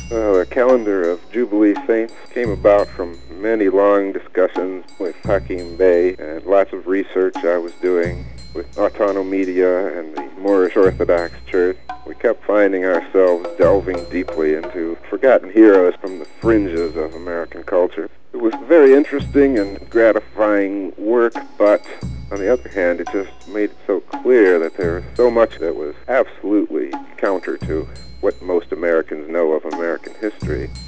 Well, the calendar of Jubilee Saints came about from many long discussions with Hakim Bey and lots of research I was doing with Autono Media and the Moorish Orthodox Church. We kept finding ourselves delving deeply into forgotten heroes from the fringes of American culture. It was very interesting and gratifying work, but on the other hand, it just made it so clear that there was so much that was absolutely counter to what most Americans know of American history.